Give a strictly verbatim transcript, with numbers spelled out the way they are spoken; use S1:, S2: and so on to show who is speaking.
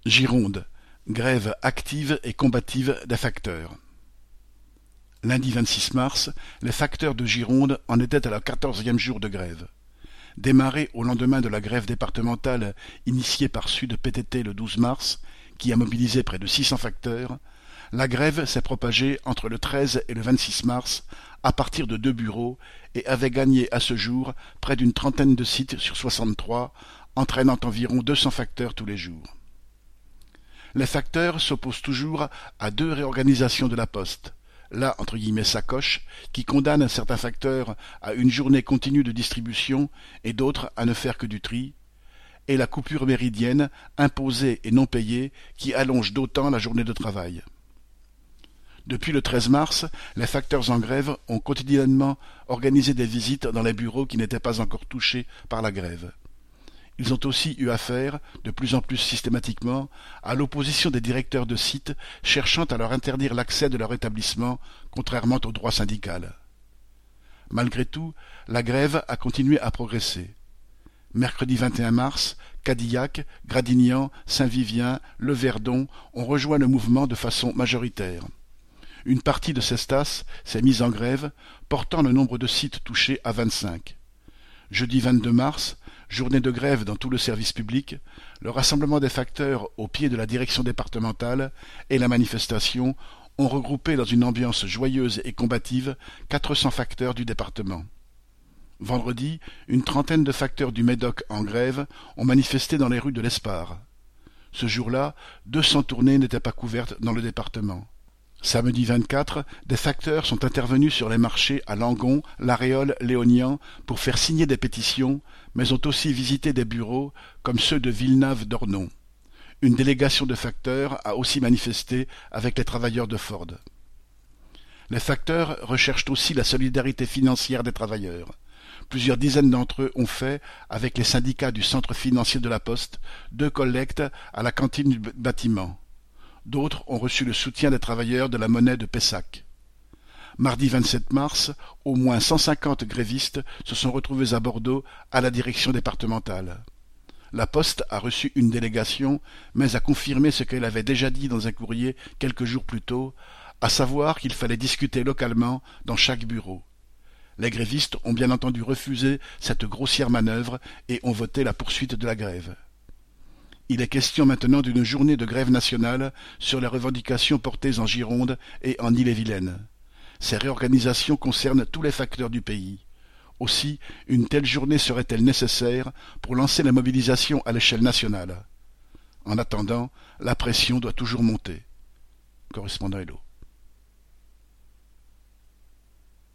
S1: Gironde, grève active et combative des facteurs. Lundi vingt-six mars, les facteurs de Gironde en étaient à leur quatorzième jour de grève. Démarrée au lendemain de la grève départementale initiée par Sud P T T le douze mars, qui a mobilisé près de six cents facteurs, la grève s'est propagée entre le treize et le vingt-six mars à partir de deux bureaux et avait gagné à ce jour près d'une trentaine de sites sur soixante-trois, entraînant environ deux cents facteurs tous les jours. Les facteurs s'opposent toujours à deux réorganisations de la Poste. La entre guillemets sacoche, qui condamne certains facteurs à une journée continue de distribution et d'autres à ne faire que du tri, et la coupure méridienne, imposée et non payée, qui allonge d'autant la journée de travail. Depuis le treize mars, les facteurs en grève ont quotidiennement organisé des visites dans les bureaux qui n'étaient pas encore touchés par la grève. Ils ont aussi eu affaire, de plus en plus systématiquement, à l'opposition des directeurs de sites cherchant à leur interdire l'accès de leur établissement, contrairement au droit syndical. Malgré tout, la grève a continué à progresser. Mercredi vingt et un mars, Cadillac, Gradignan, Saint-Vivien, Le Verdon ont rejoint le mouvement de façon majoritaire. Une partie de Cestas s'est mise en grève, portant le nombre de sites touchés à vingt-cinq. Jeudi vingt-deux mars, journée de grève dans tout le service public, le rassemblement des facteurs au pied de la direction départementale et la manifestation ont regroupé dans une ambiance joyeuse et combative quatre cents facteurs du département. Vendredi, une trentaine de facteurs du Médoc en grève ont manifesté dans les rues de l'Espard. Ce jour-là, deux cents tournées n'étaient pas couvertes dans le département. Samedi vingt-quatre, des facteurs sont intervenus sur les marchés à Langon, Laréole, Léognan pour faire signer des pétitions, mais ont aussi visité des bureaux comme ceux de Villeneuve-d'Ornon. Une délégation de facteurs a aussi manifesté avec les travailleurs de Ford. Les facteurs recherchent aussi la solidarité financière des travailleurs. Plusieurs dizaines d'entre eux ont fait, avec les syndicats du centre financier de la Poste, deux collectes à la cantine du bâtiment. D'autres ont reçu le soutien des travailleurs de la monnaie de Pessac. Mardi vingt-sept mars, au moins cent cinquante grévistes se sont retrouvés à Bordeaux à la direction départementale. La Poste a reçu une délégation, mais a confirmé ce qu'elle avait déjà dit dans un courrier quelques jours plus tôt, à savoir qu'il fallait discuter localement dans chaque bureau. Les grévistes ont bien entendu refusé cette grossière manœuvre et ont voté la poursuite de la grève. Il est question maintenant d'une journée de grève nationale sur les revendications portées en Gironde et en Ille-et-Vilaine. Ces réorganisations concernent tous les facteurs du pays. Aussi, une telle journée serait-elle nécessaire pour lancer la mobilisation à l'échelle nationale. En attendant, la pression doit toujours monter. Correspondant Hello.